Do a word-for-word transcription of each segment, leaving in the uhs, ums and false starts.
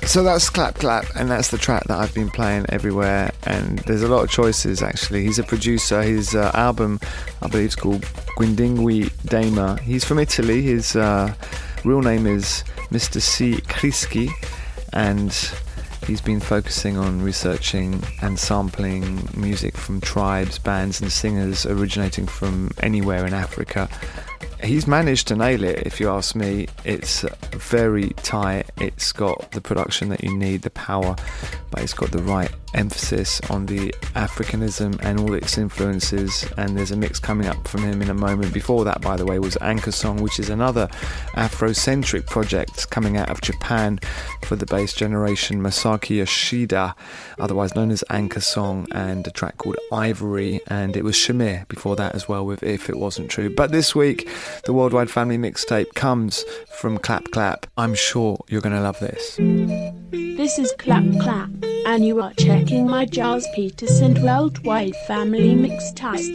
So that's Clap Clap, and that's the track that I've been playing everywhere, and there's a lot of choices actually. He's a producer. His uh, album, I believe, is called Guindingui Dama. He's from Italy. His uh, real name is Mister C. Crischi, and he's been focusing on researching and sampling music from tribes, bands and singers originating from anywhere in Africa. He's managed to nail it, if you ask me. It's very tight, it's got the production that you need, the power, but it's got the right emphasis on the Africanism and all its influences, and there's a mix coming up from him in a moment. Before that, by the way, was Anchor Song, which is another Afrocentric project coming out of Japan for the bass generation, Masaki Yoshida, otherwise known as Anchor Song, and a track called Ivory, and it was Shamir before that as well with If It Wasn't True. But this week, the Worldwide Family Mixtape comes from Clap Clap. I'm sure you're going to love this. This is Clap Clap, and you are checking my Giles Peterson Worldwide Family Mixtape.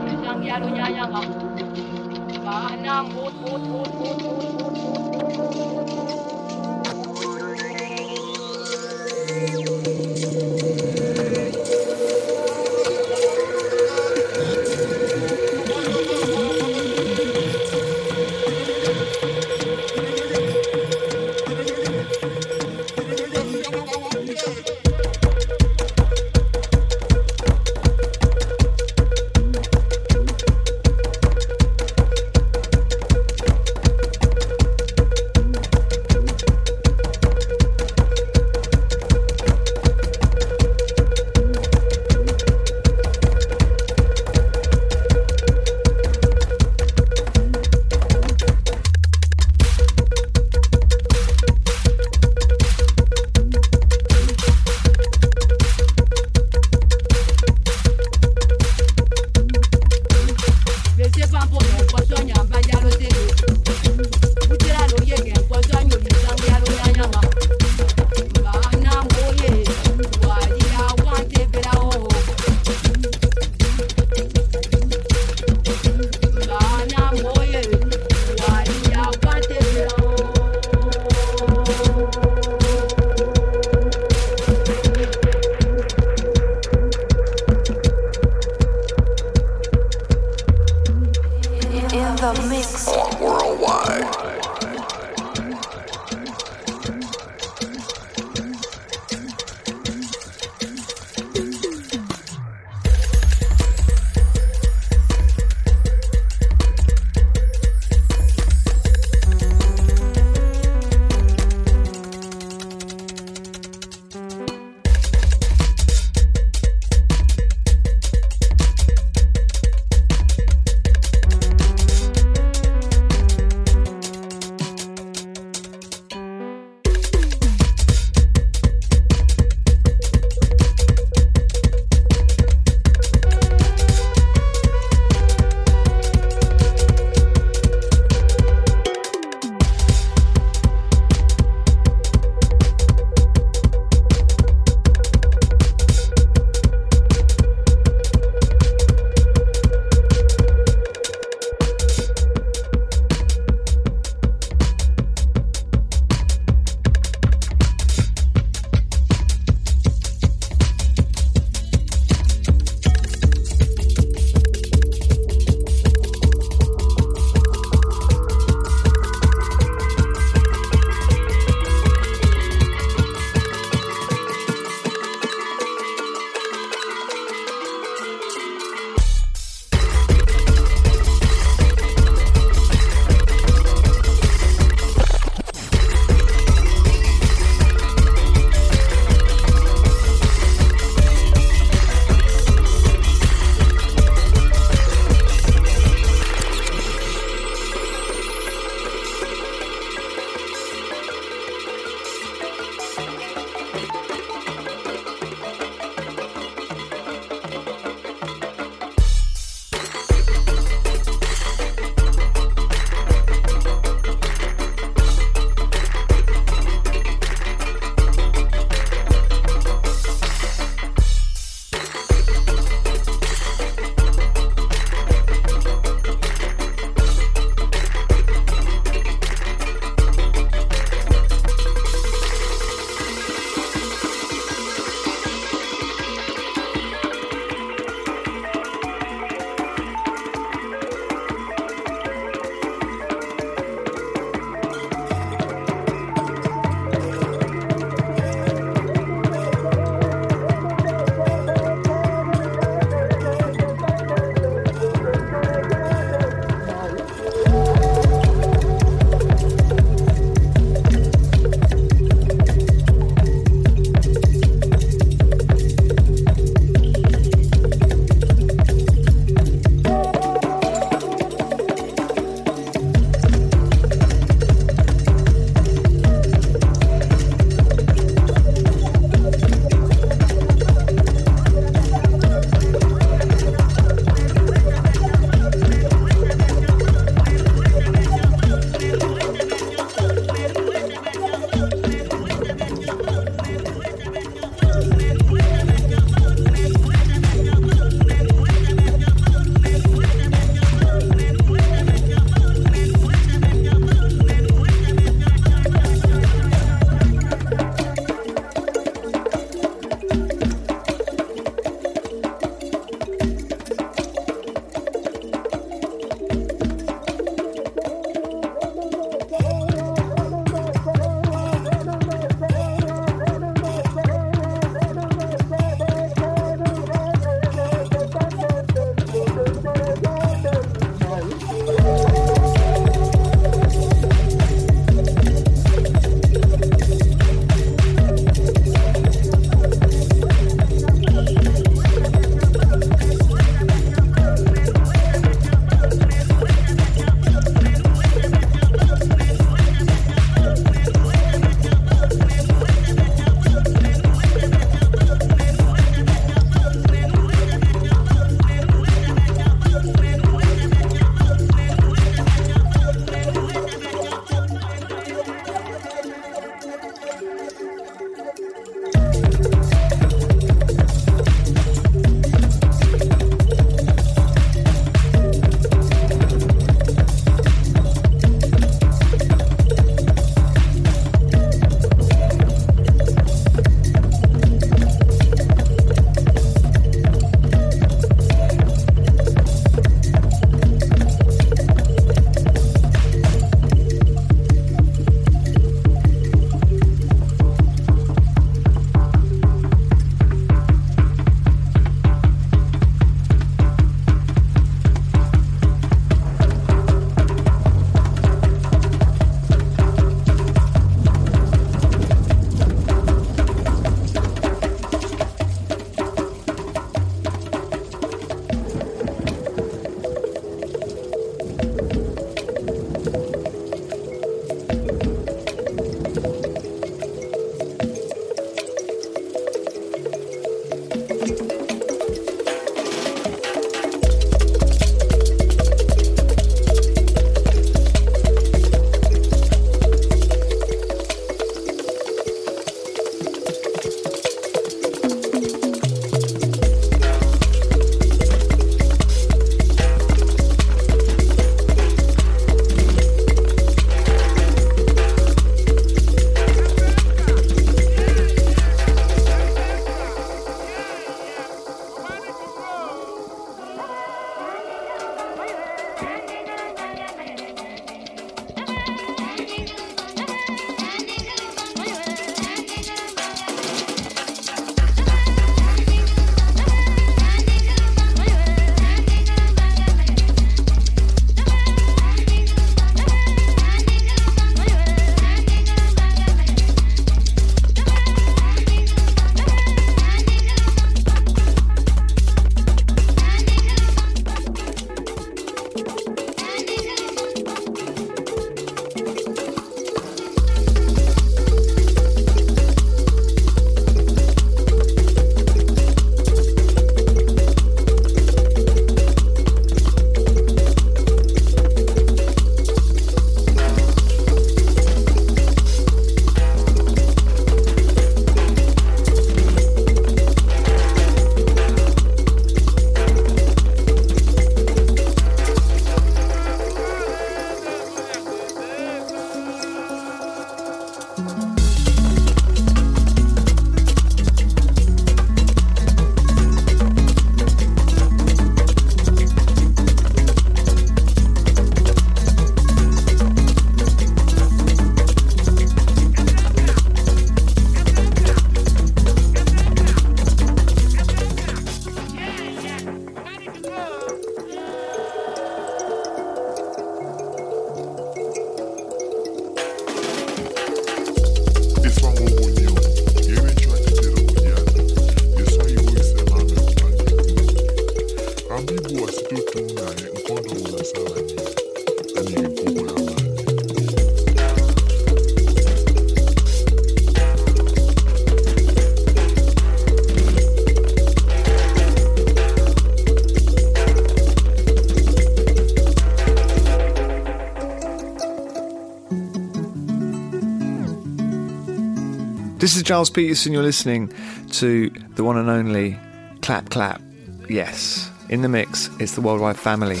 This is Giles Peterson. You're listening to the one and only Clap Clap. Yes, in the mix, it's the Worldwide Family.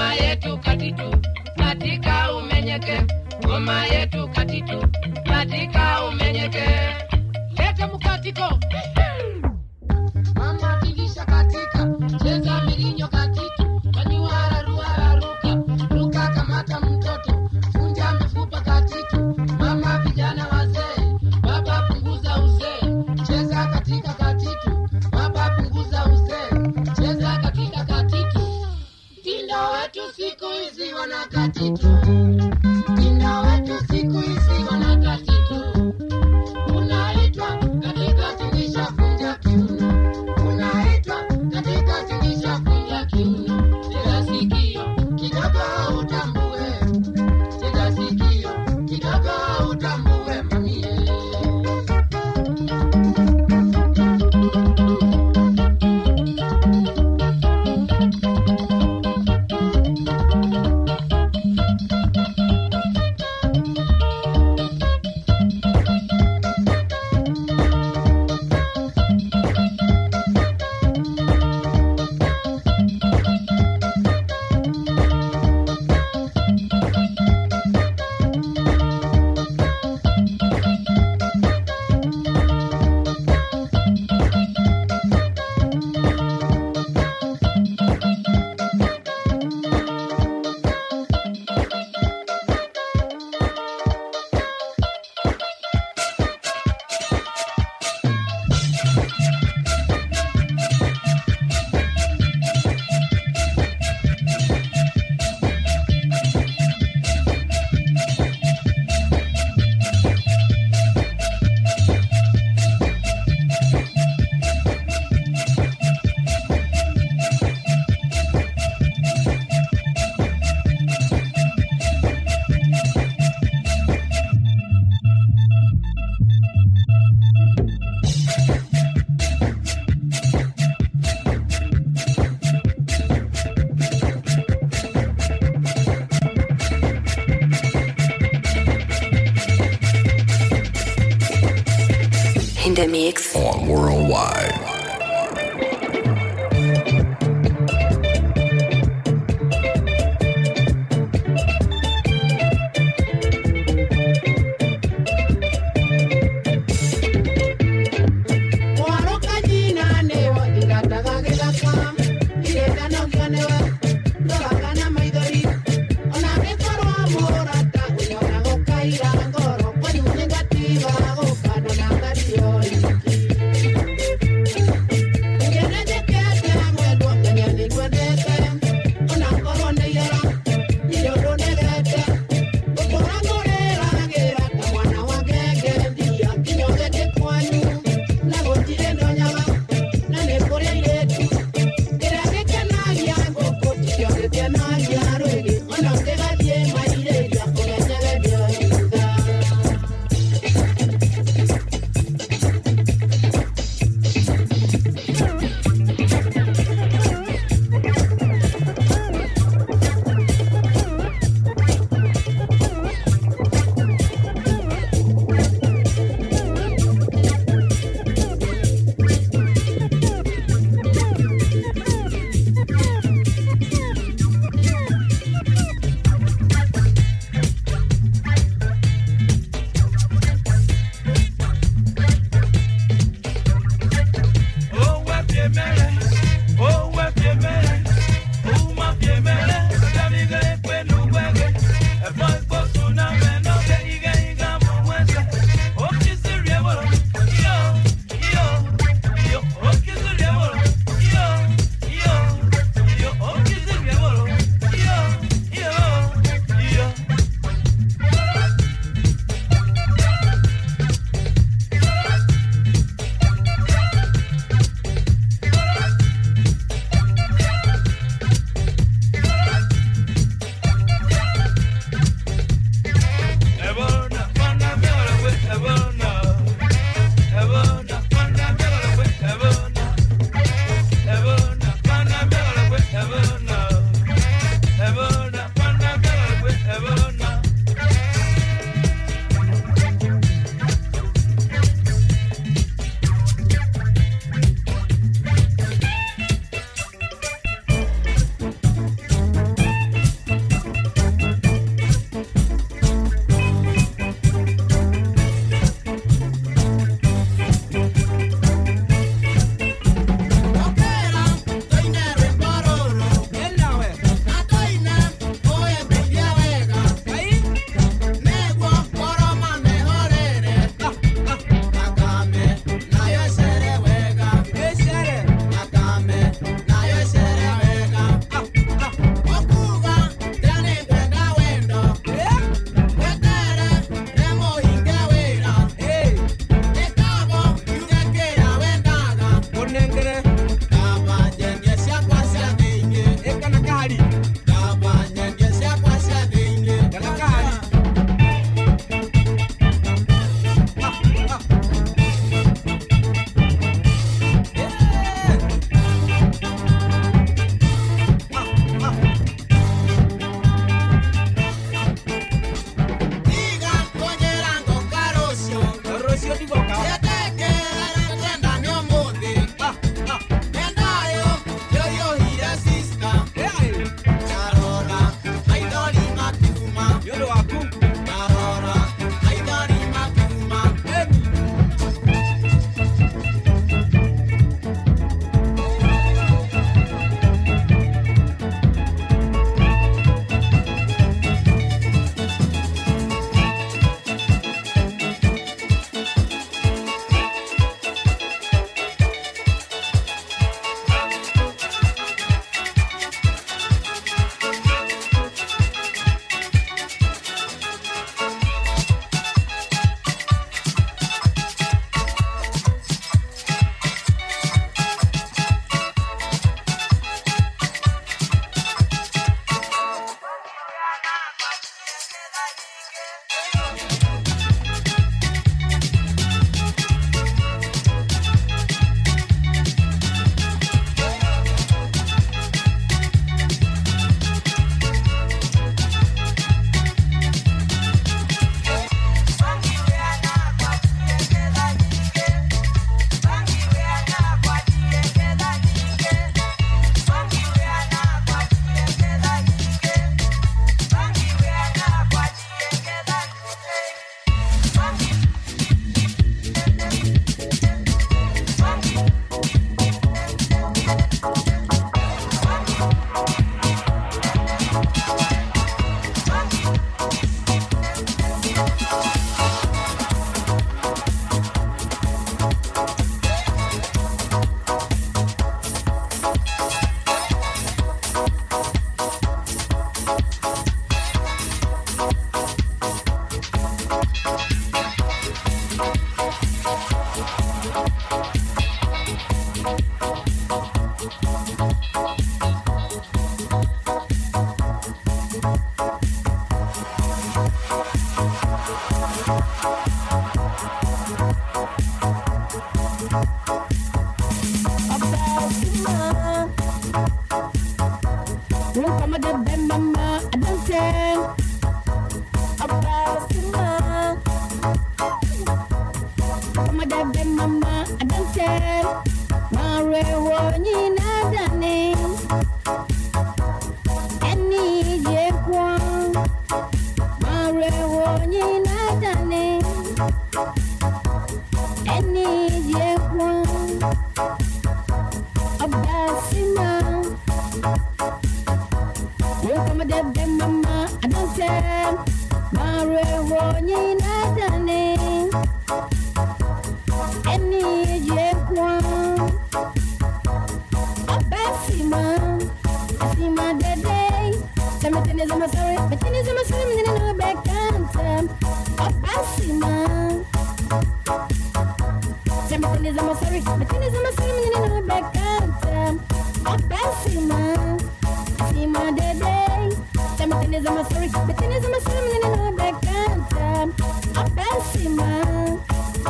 ngoma yetu katitu katika umenyeke, ngoma yetu katitu katika umenyeke. Leta mkatiko mama tingisha katika, cheza milinyo katitu, kanyuara ruara ruka, ruka kamata mtoto, funja mifupa katitu, mama vijana wazee, baba punguza uzee, cheza katika katitu, baba punguza uzee, cheza katika katitu. Tindo wetu siku hizi wana katitu, tindo wetu siku hizi wana katitu, unaitwa katika tingisha funja kiuno, unaitwa katika tingisha funja kiuno. Tega sikio kidogo utambue, tega sikio kidogo utambue mamie. In the mix on Worldwide. Go Come de be mama, I don't care about you. Come de be mama, I don't care. Mare wo ni na dani. Any je kwa. Mare wo ni na dani. Any je kwa. Abasima. You come de be mama, I don't care. Mare wo ni na dani. Any je kwa. Abasima. Abasima de day. Something is my sorry, but it is my sorry, I'm gonna know back down. Abasima. Something is my sorry, but it is my sorry, I'm gonna know back down. Abasima. Abasima de day. Something is my sorry, but it is my sorry, I'm gonna know back down. Abasima.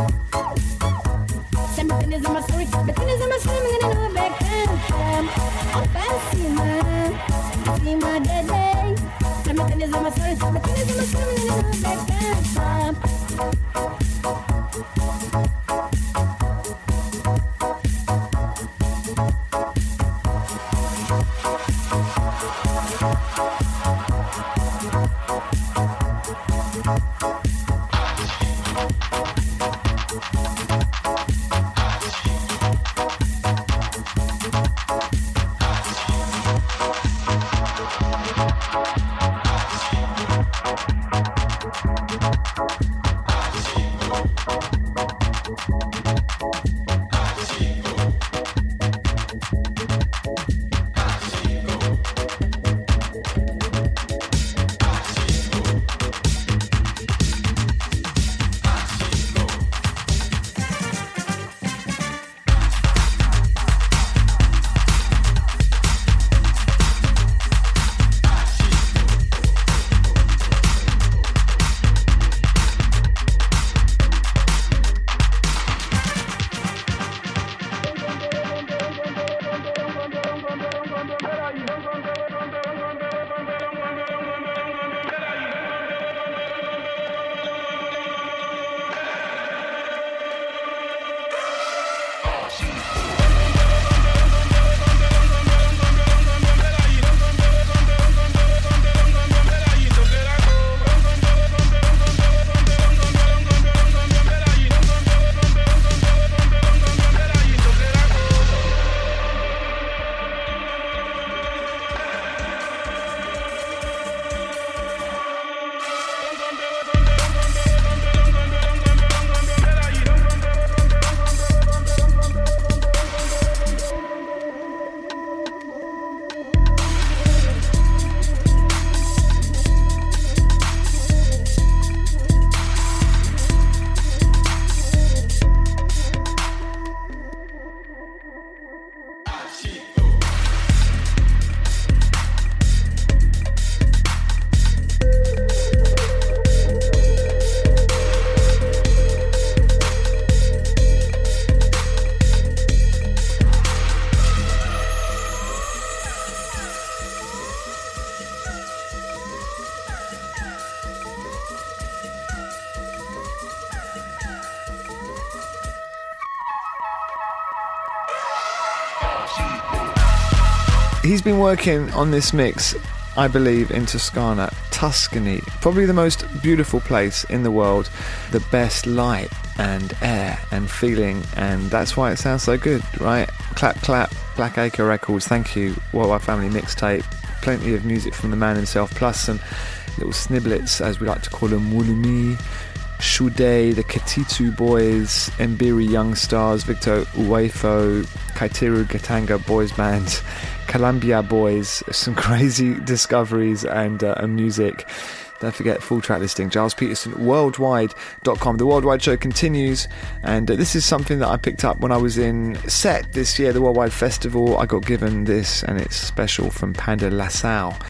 Something is my sorry, but it is my sorry, I'm gonna know back down. Abasima. Abasima de day. Something is my sorry, but it is my sorry, I'm gonna know back down. He's been working on this mix, I believe, in Toscana, Tuscany, probably the most beautiful place in the world, the best light and air and feeling, and that's why it sounds so good, right? Clap, clap, Black Acre Records, thank you, Worldwide Family Mixtape, plenty of music from the man himself, plus some little sniblets, as we like to call them, Wulumi, Shude, the Katitu Boys, Mbiri Young Stars, Victor Uwefo, Kaitiru Gatanga Boys Band, Columbia Boys, some crazy discoveries and, uh, and music. Don't forget, full track listing, Giles Peterson worldwide dot com. The Worldwide Show continues, and uh, this is something that I picked up when I was in Set this year, the Worldwide Festival. I got given this, and it's special from Panda Lassalle.